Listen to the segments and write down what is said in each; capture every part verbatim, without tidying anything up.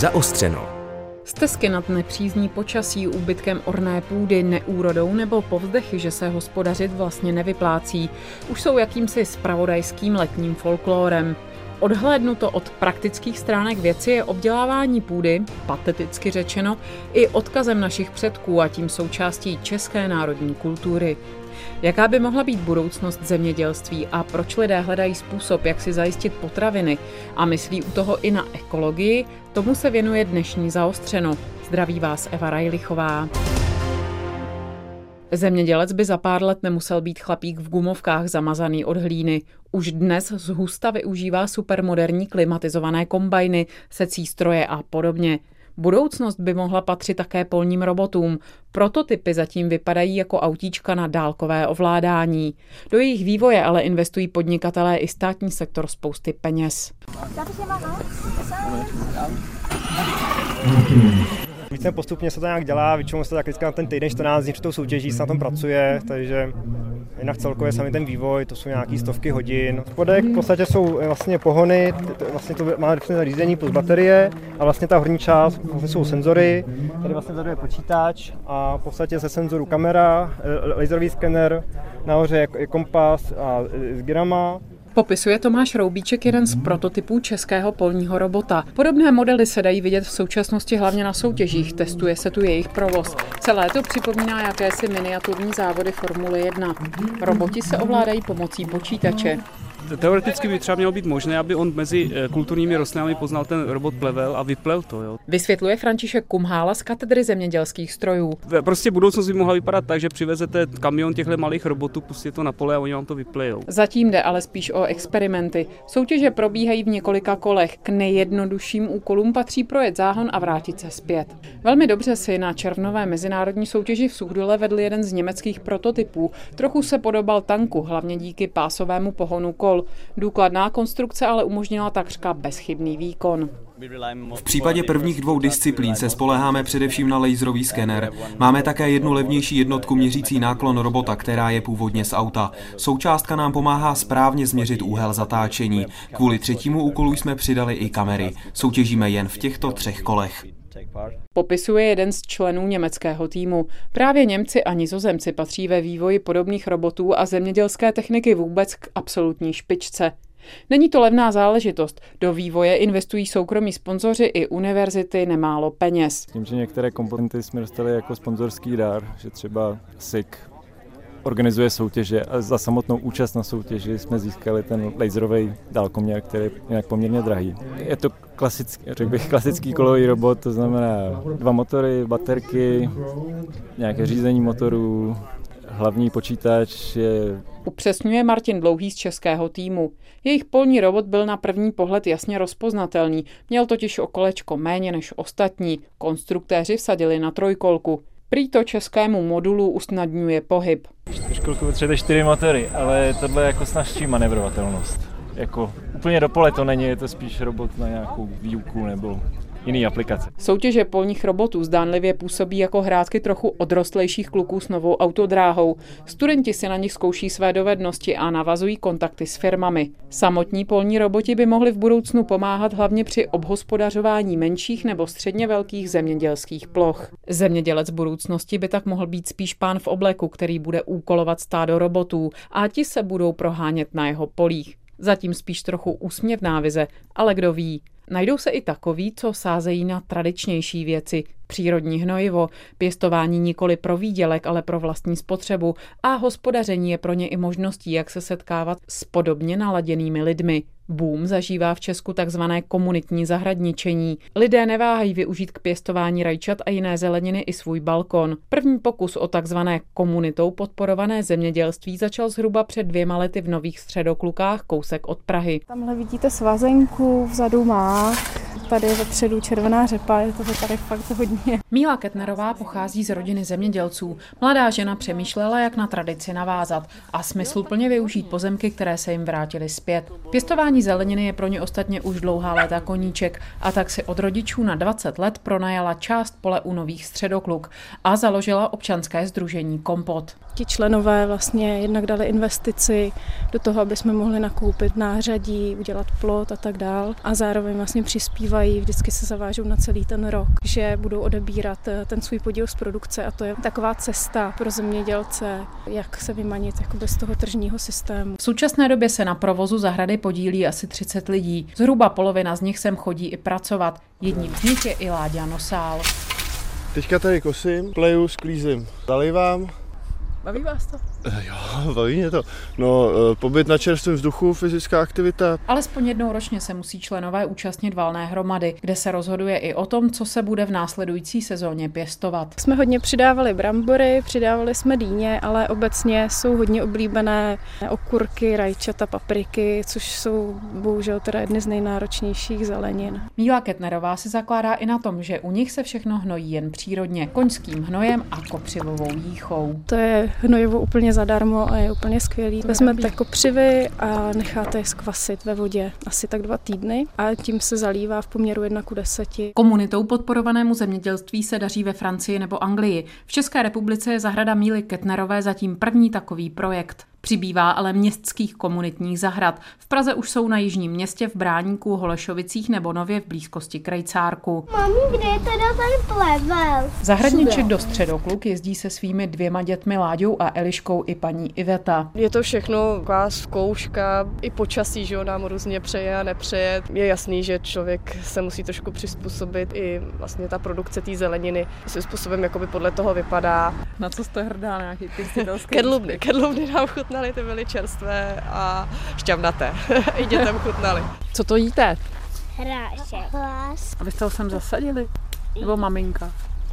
Zaostřeno. Stesky nad nepřízní počasí, úbytkem orné půdy, neúrodou nebo povzdechy, že se hospodařit vlastně nevyplácí, už jsou jakýmsi zpravodajským letním folklórem. Odhlédnuto od praktických stránek věci je obdělávání půdy, pateticky řečeno, i odkazem našich předků a tím součástí české národní kultury. Jaká by mohla být budoucnost zemědělství a proč lidé hledají způsob, jak si zajistit potraviny a myslí u toho i na ekologii, tomu se věnuje dnešní Zaostřeno. Zdraví vás Eva Rajlichová. Zemědělec by za pár let nemusel být chlapík v gumovkách zamazaný od hlíny. Už dnes zhusta využívá supermoderní klimatizované kombajny, secí stroje a podobně. Budoucnost by mohla patřit také polním robotům. Prototypy zatím vypadají jako autíčka na dálkové ovládání. Do jejich vývoje ale investují podnikatelé i státní sektor spousty peněz. Více postupně se to nějak dělá, většinou se to tak vždycky na ten týden čtrnáct dní před tou soutěží se na tom pracuje, takže jinak celkově sami ten vývoj, to jsou nějaký stovky hodin. Spodek v podstatě jsou vlastně pohony, vlastně to má řízení plus baterie a vlastně ta horní část vlastně jsou senzory, tady vlastně vzadu je počítač a v podstatě ze senzoru kamera, laserový skener, nahoře je kompas a s gyrama. Popisuje Tomáš Roubíček, jeden z prototypů českého polního robota. Podobné modely se dají vidět v současnosti hlavně na soutěžích, testuje se tu jejich provoz. Celé to připomíná jakési miniaturní závody Formule jedna. Roboti se ovládají pomocí počítače. Teoreticky by třeba mělo být možné, aby on mezi kulturními rostlinami poznal ten robot plevel a vyplel to. Jo. Vysvětluje František Kumhála z katedry zemědělských strojů. Prostě budoucnost by mohla vypadat tak, že přivezete kamion těchto malých robotů, pustíte to na pole a oni vám to vyplejou. Zatím jde ale spíš o experimenty. Soutěže probíhají v několika kolech. K nejjednodušším úkolům patří projet záhon a vrátit se zpět. Velmi dobře si na červnové mezinárodní soutěži v Suchdole vedl jeden z německých prototypů. Trochu se podobal tanku, hlavně díky pásovému pohonu kol. Důkladná konstrukce ale umožnila takřka bezchybný výkon. V případě prvních dvou disciplín se spoléháme především na laserový skener. Máme také jednu levnější jednotku měřící náklon robota, která je původně z auta. Součástka nám pomáhá správně změřit úhel zatáčení. Kvůli třetímu úkolu jsme přidali i kamery. Soutěžíme jen v těchto třech kolech. Popisuje jeden z členů německého týmu. Právě Němci a Nizozemci patří ve vývoji podobných robotů a zemědělské techniky vůbec k absolutní špičce. Není to levná záležitost. Do vývoje investují soukromí sponzoři i univerzity nemálo peněz. Tím, že některé komponenty jsme dostali jako sponzorský dar, že třeba S I K organizuje soutěže a za samotnou účast na soutěži jsme získali ten laserový dálkoměr, který je nějak poměrně drahý. Je to klasický, řekl bych, klasický kolový robot, to znamená dva motory, baterky, nějaké řízení motorů, hlavní počítač je... Upřesňuje Martin Dlouhý z českého týmu. Jejich polní robot byl na první pohled jasně rozpoznatelný, měl totiž o kolečko méně než ostatní. Konstruktéři vsadili na trojkolku. Prý to českému modulu usnadňuje pohyb. Čtyřkolku potřebuje čtyři motory, ale tohle je jako snazší manevrovatelnost. Jako úplně do pole to není, je to spíš robot na nějakou výuku nebo jiný aplikace. Soutěže polních robotů zdánlivě působí jako hrátky trochu odrostlejších kluků s novou autodráhou. Studenti si na nich zkouší své dovednosti a navazují kontakty s firmami. Samotní polní roboti by mohli v budoucnu pomáhat hlavně při obhospodařování menších nebo středně velkých zemědělských ploch. Zemědělec budoucnosti by tak mohl být spíš pán v obleku, který bude úkolovat stádo robotů a ti se budou prohánět na jeho polích. Zatím spíš trochu úsměvná vize, ale kdo ví. Najdou se i takoví, co sázejí na tradičnější věci, přírodní hnojivo, pěstování nikoli pro výdělek, ale pro vlastní spotřebu a hospodaření je pro ně i možností, jak se setkávat s podobně naladěnými lidmi. Boom zažívá v Česku takzvané komunitní zahradničení. Lidé neváhají využít k pěstování rajčat a jiné zeleniny i svůj balkon. První pokus o takzvané komunitou podporované zemědělství začal zhruba před dvěma lety v Nových Středoklukách, kousek od Prahy. Tamhle vidíte svazenku, vzadu mák, tady vepředu červená řepa, je toho tady fakt hodně. Míla Kettnerová pochází z rodiny zemědělců. Mladá žena přemýšlela, jak na tradici navázat a smysluplně využít pozemky, které se jim vrátily zpět. Pěstování zeleniny je pro ně ostatně už dlouhá léta koníček a tak si od rodičů na dvacet let pronajala část pole u Nových Středokluk a založila občanské sdružení Kompot. Ti členové vlastně jednak dali investici do toho, aby jsme mohli nakoupit nářadí, udělat plot a tak dál. A zároveň vlastně přispívají, vždycky se zavážou na celý ten rok, že budou odebírat ten svůj podíl z produkce a to je taková cesta pro zemědělce, jak se vymanit jakoby z toho tržního systému. V současné době se na provozu zahrady podílí asi třicet lidí. Zhruba polovina z nich sem chodí i pracovat. Jedním z nich je i Láďa Nosál. Teďka tady kosím, pleju, sklízím, zalivám. Baví vás to? Jo, baví mě to. No, pobyt na čerstvém vzduchu, fyzická aktivita. Alespoň jednou ročně se musí členové účastnit valné hromady, kde se rozhoduje i o tom, co se bude v následující sezóně pěstovat. Jsme hodně přidávali brambory, přidávali jsme dýně, ale obecně jsou hodně oblíbené okurky, rajčata, papriky, což jsou bohužel teda jedny z nejnáročnějších zelenin. Míla Kettnerová si zakládá i na tom, že u nich se všechno hnojí jen přírodně, koňským hnojem a kopřivovou jíchou. To je hnojivo úplně zadarmo a je úplně skvělý. Vezmete kopřivy a necháte je skvasit ve vodě asi tak dva týdny a tím se zalívá v poměru jedna ku deseti. Komunitou podporovanému zemědělství se daří ve Francii nebo Anglii. V České republice je zahrada Míly Kettnerové zatím první takový projekt. Přibývá ale městských komunitních zahrad. V Praze už jsou na Jižním Městě, v Bráníku, Holešovicích nebo nově v blízkosti Krejcárku. Mami, kde je teda ten plevel? Zahradníček do Středokluk jezdí se svými dvěma dětmi Láďou a Eliškou i paní Iveta. Je to všechno taková zkouška, i počasí, že ho nám různě přeje a nepřeje. Je jasný, že člověk se musí trošku přizpůsobit, i vlastně ta produkce té zeleniny svým způsobem jakoby podle toho vypadá. Na co jste hrdá, nějaký pěstitelský? Kedlubny, kedlubny nám chutnaly, ty byly čerstvé a šťavnaté. I dětem chutnaly. Co to jíte? Hrášek. A vy jste ho sem zasadili? Nebo maminka?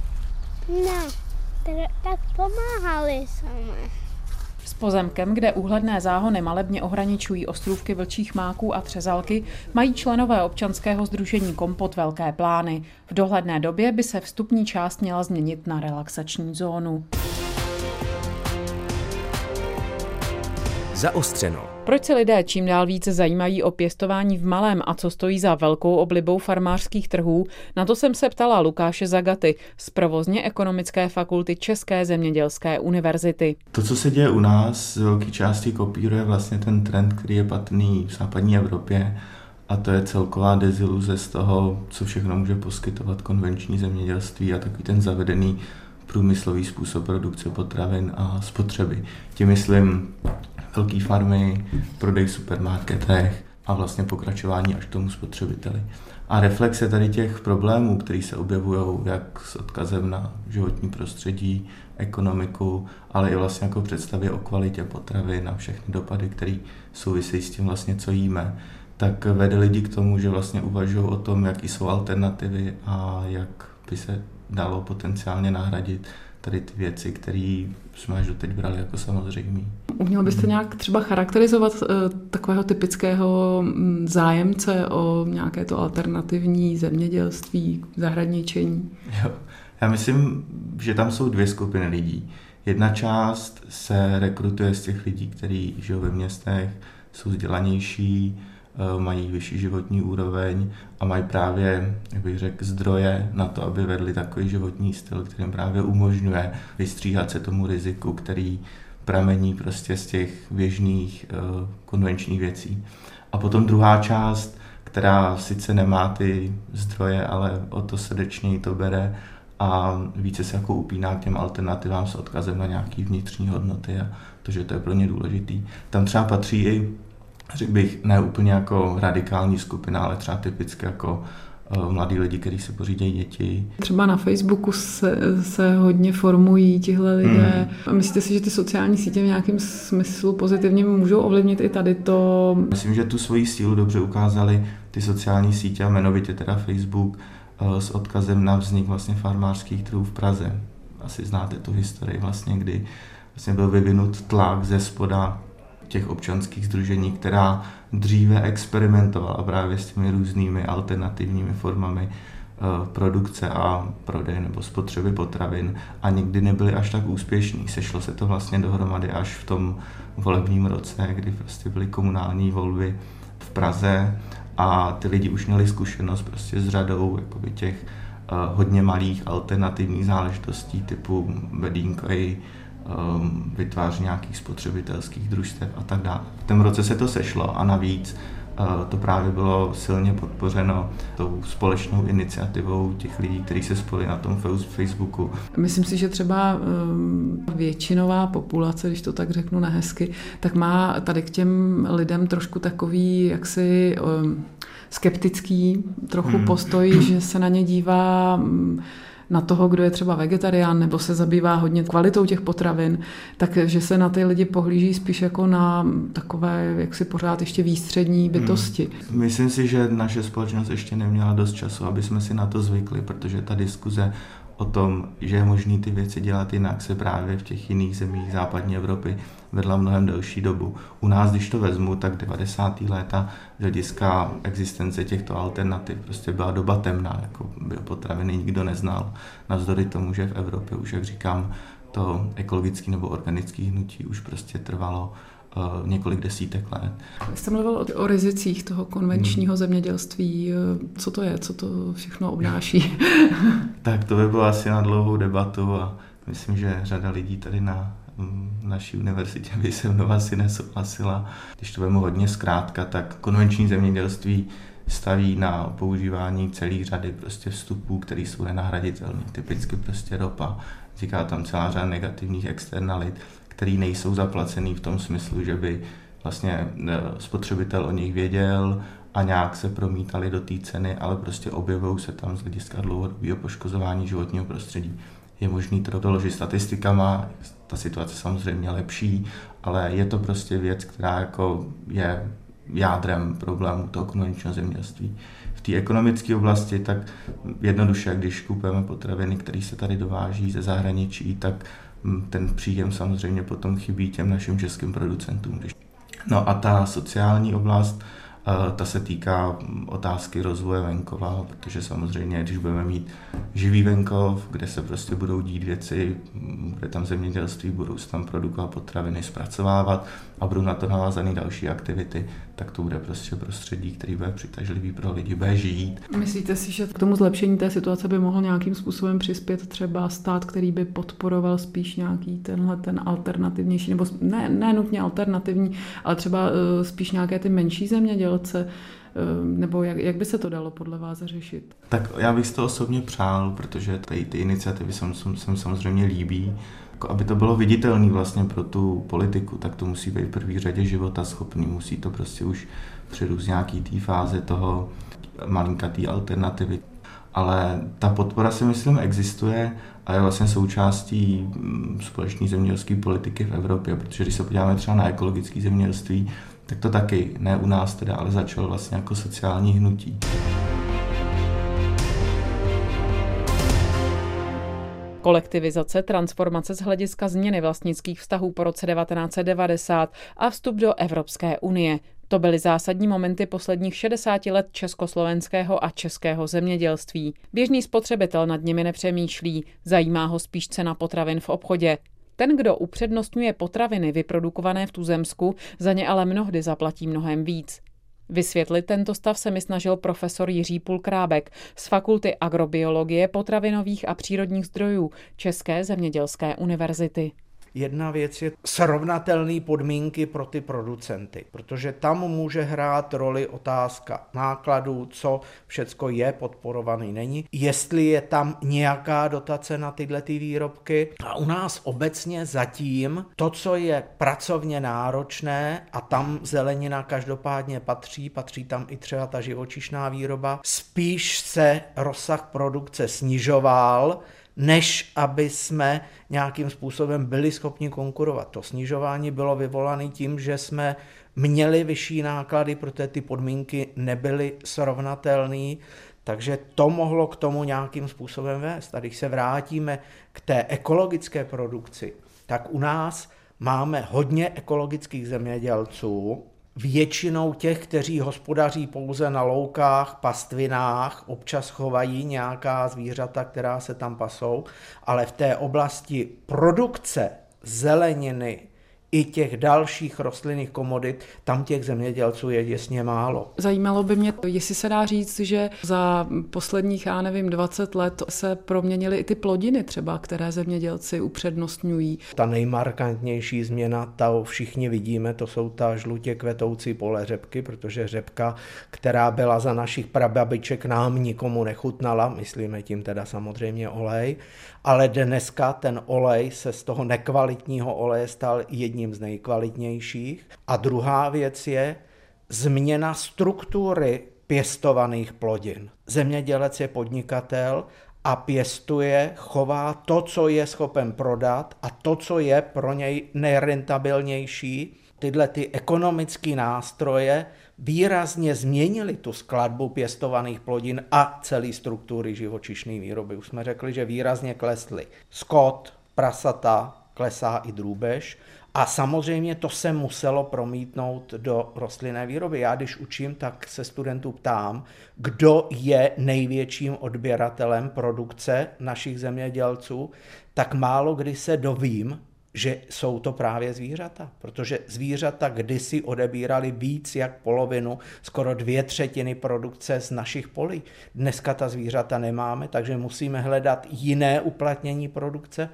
No, tak pomáhali jsme. S pozemkem, kde úhledné záhony malebně ohraničují ostrůvky vlčích máků a třezalky, mají členové občanského sdružení Kompot velké plány. V dohledné době by se vstupní část měla změnit na relaxační zónu. Zaostřeno. Proč se lidé čím dál více zajímají o pěstování v malém a co stojí za velkou oblibou farmářských trhů, na to jsem se ptala Lukáše Zagaty z Provozně ekonomické fakulty České zemědělské univerzity. To, co se děje u nás, z velké části kopíruje vlastně ten trend, který je patrný v západní Evropě, a to je celková deziluze z toho, co všechno může poskytovat konvenční zemědělství a takový ten zavedený průmyslový způsob produkce potravin a spotřeby. Tím myslím velké farmy, prodej v supermarketech a vlastně pokračování až k tomu spotřebiteli. A reflexe tady těch problémů, které se objevují jak s odkazem na životní prostředí, ekonomiku, ale i vlastně jako představě o kvalitě potravin a všechny dopady, které souvisejí s tím vlastně, co jíme, tak vede lidi k tomu, že vlastně uvažují o tom, jaký jsou alternativy a jak by se dalo potenciálně nahradit tady ty věci, které jsme až doteď brali jako samozřejmé. Uměl byste nějak třeba charakterizovat uh, takového typického zájemce o nějaké to alternativní zemědělství, zahradničení? Jo. Já myslím, že tam jsou dvě skupiny lidí. Jedna část se rekrutuje z těch lidí, kteří žijou ve městech, jsou vzdělanější, mají vyšší životní úroveň a mají právě, jak bych řekl, zdroje na to, aby vedli takový životní styl, který jim právě umožňuje vystříhat se tomu riziku, který pramení prostě z těch běžných uh, konvenčních věcí. A potom druhá část, která sice nemá ty zdroje, ale o to srdečněji to bere a více se jako upíná k těm alternativám s odkazem na nějaký vnitřní hodnoty a to, že to je pro ně důležitý. Tam třeba patří i, řekl bych, ne úplně jako radikální skupina, ale třeba typicky jako uh, mladí lidi, kteří si pořídějí děti. Třeba na Facebooku se, se hodně formují tihle lidé. Mm. Myslíte si, že ty sociální sítě v nějakém smyslu pozitivně můžou ovlivnit i tady to? Myslím, že tu svoji sílu dobře ukázaly ty sociální sítě a jmenovitě teda Facebook uh, s odkazem na vznik vlastně farmářských trhů v Praze. Asi znáte tu historii vlastně, kdy vlastně byl vyvinut tlak ze spoda těch občanských sdružení, která dříve experimentovala právě s těmi různými alternativními formami uh, produkce a prodeje nebo spotřeby potravin a nikdy nebyly až tak úspěšní. Sešlo se to vlastně dohromady až v tom volebním roce, kdy prostě byly komunální volby v Praze a ty lidi už měli zkušenost prostě s řadou jakoby těch uh, hodně malých alternativních záležitostí typu bedínky, vytváření nějakých spotřebitelských družstev a tak dále. V tom roce se to sešlo a navíc to právě bylo silně podpořeno tou společnou iniciativou těch lidí, kteří se spojili na tom Facebooku. Myslím si, že třeba většinová populace, když to tak řeknu nehezky, tak má tady k těm lidem trošku takový jaksi skeptický trochu hmm. postoj, že se na ně dívá na toho, kdo je třeba vegetarián nebo se zabývá hodně kvalitou těch potravin, takže se na ty lidi pohlíží spíš jako na takové, jak si pořád ještě výstřední bytosti. Hmm. Myslím si, že naše společnost ještě neměla dost času, aby jsme si na to zvykli, protože ta diskuze o tom, že je možné ty věci dělat jinak, se právě v těch jiných zemích západní Evropy vedla mnohem delší dobu. U nás, když to vezmu, tak devadesátá léta z hlediska existence těchto alternativ prostě byla doba temná, jako biopotraviny nikdo neznal. Navzdory tomu, že v Evropě už, jak říkám, to ekologické nebo organické hnutí už prostě trvalo uh, několik desítek let. Jste mluvil o, o rizicích toho konvenčního hmm. zemědělství. Co to je? Co to všechno obnáší? Tak to by bylo asi na dlouhou debatu a myslím, že řada lidí tady na naší univerzitě by se mnou asi nesouhlasila. Když to vemu hodně zkrátka, tak konvenční zemědělství staví na používání celé řady prostě vstupů, které jsou nenahraditelné. Typicky prostě ropa. Říká tam celá řada negativních externalit, které nejsou zaplacený v tom smyslu, že by vlastně spotřebitel o nich věděl a nějak se promítali do té ceny, ale prostě objevují se tam z hlediska dlouhodobého poškozování životního prostředí. Je možný to doložit statistikama, ta situace samozřejmě lepší, ale je to prostě věc, která jako je jádrem problému toho konvenčního zemědělství. V té ekonomické oblasti tak jednoduše, když kupujeme potraviny, které se tady dováží ze zahraničí, tak ten příjem samozřejmě potom chybí těm našim českým producentům. No a ta sociální oblast, ta se týká otázky rozvoje venkova, protože samozřejmě, když budeme mít živý venkov, kde se prostě budou dít věci, bude tam zemědělství, budou se tam produkovat potraviny, zpracovávat a budou na to navázané další aktivity, tak to bude prostě prostředí, který bude přitažlivý pro lidi, bude žít. Myslíte si, že k tomu zlepšení té situace by mohl nějakým způsobem přispět třeba stát, který by podporoval spíš nějaký tenhle ten alternativnější, nebo ne, ne nutně alternativní, ale třeba spíš nějaké ty menší zemědělce, nebo jak, jak by se to dalo podle vás řešit? Tak já bych si to osobně přál, protože tady ty iniciativy se mi samozřejmě líbí. Aby to bylo viditelné vlastně pro tu politiku, tak to musí být v první řadě života schopný, musí to prostě už přirůst nějaký té fáze toho malinkatý alternativy. Ale ta podpora si myslím existuje a je vlastně součástí společné zemědělské politiky v Evropě, protože když se podíváme třeba na ekologické zemědělství, tak to taky, ne u nás teda, ale začalo vlastně jako sociální hnutí. Kolektivizace, transformace z hlediska změny vlastnických vztahů po roce devatenáct set devadesát a vstup do Evropské unie. To byly zásadní momenty posledních šedesáti let československého a českého zemědělství. Běžný spotřebitel nad nimi nepřemýšlí, zajímá ho spíš cena potravin v obchodě. Ten, kdo upřednostňuje potraviny vyprodukované v tuzemsku, za ně ale mnohdy zaplatí mnohem víc. Vysvětlit tento stav se mi snažil profesor Jiří Pulkrábek z Fakulty agrobiologie, potravinových a přírodních zdrojů České zemědělské univerzity. Jedna věc je srovnatelné podmínky pro ty producenty, protože tam může hrát roli otázka nákladů, co všecko je podporovaný, není. Jestli je tam nějaká dotace na tyhle ty výrobky. A u nás obecně zatím to, co je pracovně náročné, a tam zelenina každopádně patří, patří tam i třeba ta živočišná výroba, spíš se rozsah produkce snižoval, než aby jsme nějakým způsobem byli schopni konkurovat. To snižování bylo vyvolané tím, že jsme měli vyšší náklady, protože ty podmínky nebyly srovnatelné, takže to mohlo k tomu nějakým způsobem vést. A když se vrátíme k té ekologické produkci, tak u nás máme hodně ekologických zemědělců, většinou těch, kteří hospodaří pouze na loukách, pastvinách, občas chovají nějaká zvířata, která se tam pasou, ale v té oblasti produkce zeleniny i těch dalších rostlinných komodit, tam těch zemědělců je děsně málo. Zajímalo by mě, jestli se dá říct, že za posledních, já nevím, dvacet let se proměnily i ty plodiny třeba, které zemědělci upřednostňují. Ta nejmarkantnější změna, ta všichni vidíme, to jsou ta žlutě kvetoucí pole řepky, protože řepka, která byla za našich prababiček, nám nikomu nechutnala, myslíme tím teda samozřejmě olej, ale dneska ten olej se z toho nekvalitního oleje stal jedním z nejkvalitnějších. A druhá věc je změna struktury pěstovaných plodin. Zemědělec je podnikatel a pěstuje, chová to, co je schopen prodat a to, co je pro něj nejrentabilnější. Tyhle ty ekonomické nástroje výrazně změnily tu skladbu pěstovaných plodin a celé struktury živočišné výroby. Už jsme řekli, že výrazně klesly skot, prasata, klesá i drůbež a samozřejmě to se muselo promítnout do rostlinné výroby. Já když učím, tak se studentů ptám, kdo je největším odběratelem produkce našich zemědělců, tak málo kdy se dovím, že jsou to právě zvířata, protože zvířata kdysi odebírali víc jak polovinu, skoro dvě třetiny produkce z našich polí. Dneska ta zvířata nemáme, takže musíme hledat jiné uplatnění produkce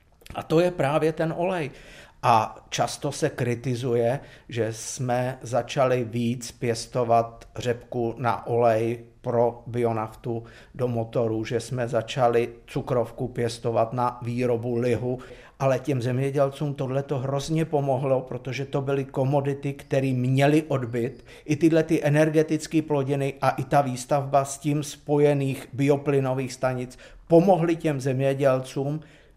a to je právě ten olej. A často se kritizuje, že jsme začali víc pěstovat řepku na olej pro bionaftu do motorů, že jsme začali cukrovku pěstovat na výrobu lihu, ale těm zemědělcům tohle to hrozně pomohlo, protože to byly komodity, které měly odbyt. I tyhle ty energetické plodiny a i ta výstavba s tím spojených bioplynových stanic pomohly těm zemědělcům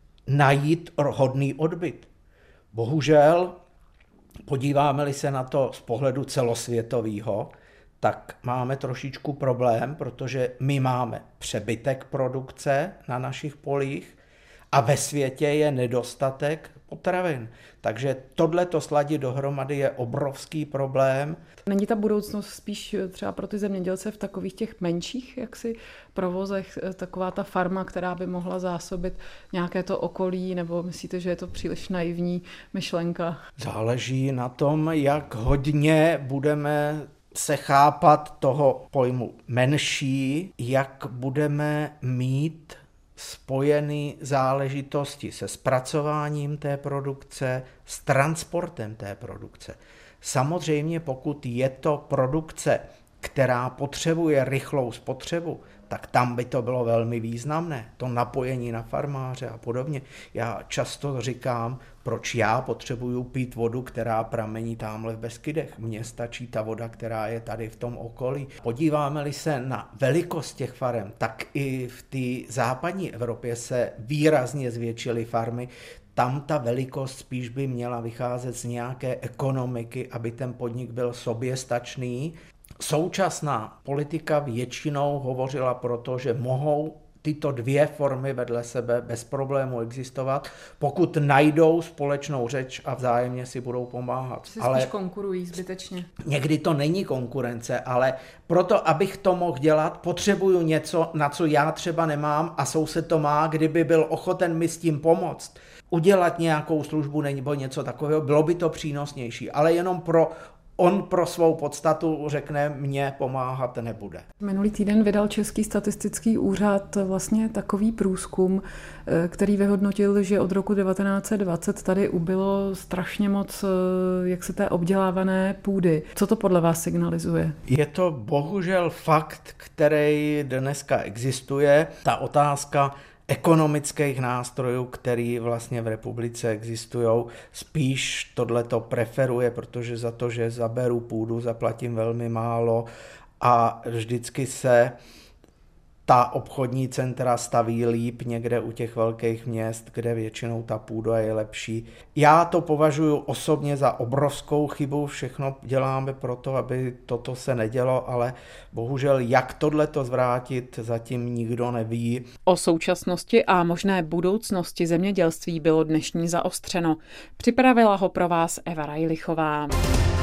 najít hodný odbyt. Bohužel, podíváme-li se na to z pohledu celosvětového, tak máme trošičku problém, protože my máme přebytek produkce na našich polích a ve světě je nedostatek potravin. Takže tohleto sladit dohromady je obrovský problém. Není ta budoucnost spíš třeba pro ty zemědělce v takových těch menších jaksi provozech, taková ta farma, která by mohla zásobit nějaké to okolí, nebo myslíte, že je to příliš naivní myšlenka? Záleží na tom, jak hodně budeme se chápat toho pojmu menší, jak budeme mít spojený záležitosti se zpracováním té produkce, s transportem té produkce. Samozřejmě pokud je to produkce, která potřebuje rychlou spotřebu, tak tam by to bylo velmi významné. To napojení na farmáře a podobně. Já často říkám, proč já potřebuju pít vodu, která pramení tamhle v Beskydech. Mně stačí ta voda, která je tady v tom okolí. Podíváme-li se na velikost těch farem, tak i v té západní Evropě se výrazně zvětšily farmy. Tam ta velikost spíš by měla vycházet z nějaké ekonomiky, aby ten podnik byl soběstačný. Současná politika většinou hovořila proto, že mohou tyto dvě formy vedle sebe bez problému existovat, pokud najdou společnou řeč a vzájemně si budou pomáhat. Si ale spíš konkurují zbytečně. Někdy to není konkurence, ale proto, abych to mohl dělat, potřebuju něco, na co já třeba nemám a soused to má, kdyby byl ochoten mi s tím pomoct. Udělat nějakou službu nebo něco takového, bylo by to přínosnější, ale jenom pro on pro svou podstatu řekne, mně pomáhat nebude. Minulý týden vydal Český statistický úřad vlastně takový průzkum, který vyhodnotil, že od roku devatenáct set dvacet tady ubylo strašně moc jak se té obdělávané půdy. Co to podle vás signalizuje? Je to bohužel fakt, který dneska existuje. Ta otázka ekonomických nástrojů, které vlastně v republice existují, spíš tohleto preferuje, protože za to, že zaberu půdu, zaplatím velmi málo a vždycky se ta obchodní centra staví líp někde u těch velkých měst, kde většinou ta půda je lepší. Já to považuji osobně za obrovskou chybu, všechno děláme proto, aby toto se nedělo, ale bohužel jak tohleto zvrátit, zatím nikdo neví. O současnosti a možné budoucnosti zemědělství bylo dnešní Zaostřeno. Připravila ho pro vás Eva Rajlichová.